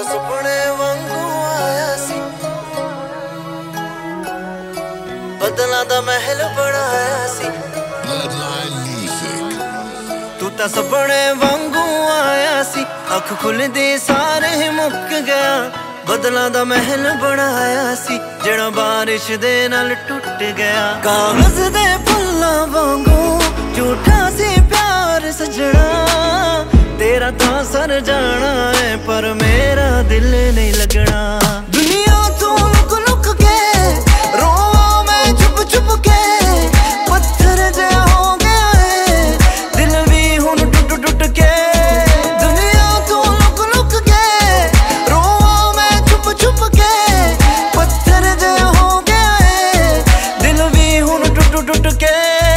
ਸੁਪਨੇ ਵਾਂਗੂ ਆਇਆ ਸੀ, ਬਦਲਾਂ ਦਾ ਮਹਿਲ ਬਣਾਇਆ ਸੀ। ਤੂੰ ਤਾਂ ਸੁਪਨੇ ਵਾਂਗੂ ਆਇਆ ਸੀ, ਅੱਖ ਖੁੱਲਦੀ ਸਾਰੇ ਮੁੱਕ ਗਿਆ। ਬਦਲਾਂ ਦਾ ਮਹਿਲ ਬਣਾਇਆ ਸੀ, ਜਿਹੜਾ ਬਾਰਿਸ਼ ਦੇ ਨਾਲ ਟੁੱਟ ਗਿਆ। ਕਾਗਜ਼ ਦੇ ਫੁੱਲਾਂ ਵਾਂਗੂ ਝੂਠਾ ਸੀ ਪਿਆਰ ਸਜਣਾ, तेरा तो सर जाना है पर मेरा दिल नहीं लगना। दुनिया तू लुक लुक के रोवा मैं चुप चुप के, पत्थर जैसा हो गया है दिल भी हुन टुट टुट के। दुनिया तू लुक लुक के रोवा मैं चुप चुप के, पत्थर जैसा हो गया है दिल भी हुन टुट टुट के।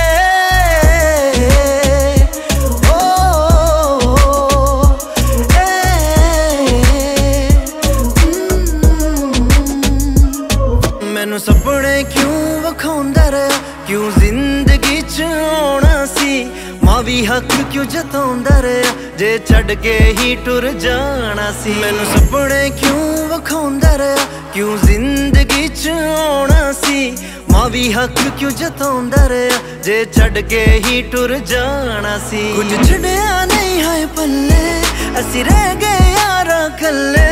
मैनू सपने क्यों विखाउंदा रहा, क्यों जिंदगी च आउणा सी, मां भी हक क्यों जताउंदा रहा जे छड्ड के ही टुर जाना सी। मैनू सपने क्यों विखाउंदा रहा, क्यों जिंदगी च आउणा सी, मां भी हक क्यों जताउंदा रहा जे छड्ड के ही टुर जाना सी। कुछ छड्डिया नहीं है पल्ले, असी रह गए यारा कल्ले।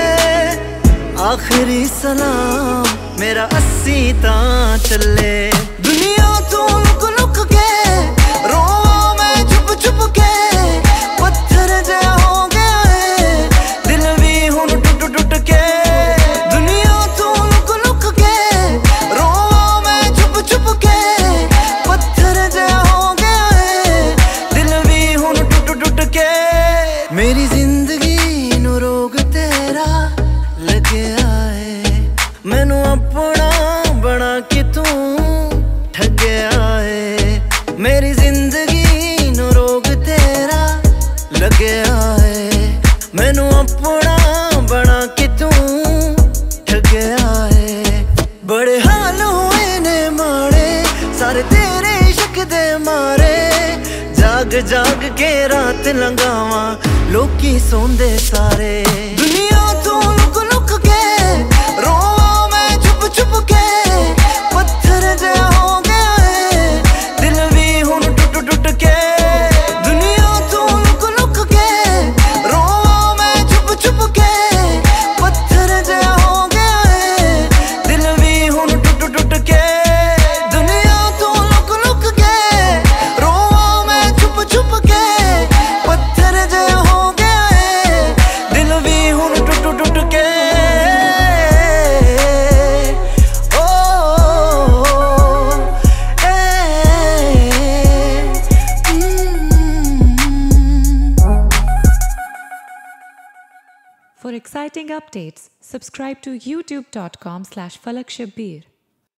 आखिरी सलाम मेरा अस्सी तां चले। दुनिया तू लुक लुक के रोवा मैं चुप चुप के, पत्थर जैसा हो गया है दिल भी हुन टुट टुट के। दुनिया तू लुक लुक के रोवा मैं चुप चुप के, पत्थर जैसा हो गया है दिल भी हुन टुट टुट के। मेरी जिंदगी नू रोग तेरा लग्या है, मैनू अपना बना के तू ठगया है। मेरी जिंदगी नू रोग तेरा लग्या है, मैनू अपना बना के तू ठगया है। बड़े हाल हुए ने माड़े सारे तेरे इश्क दे मारे, जाग जाग के रात लंघावां लोकी सोंदे सारे। दुनिया तू लुक लुक के रोवा मैं चुप चुप के, पत्थर जैसा हो गया है दिल भी हुन टुट टुट के। दुनिया तू लुक लुक के रोवा मैं चुप चुप के, पत्थर जैसा हो गया है दिल भी हुन टुट टुट के। दुनिया तू लुक लुक के रोवा मैं चुप चुप के, पत्थर जैसा हो गया है दिल भी हुन टुट टुट के। For exciting updates, subscribe to youtube.com/FalakShabbir.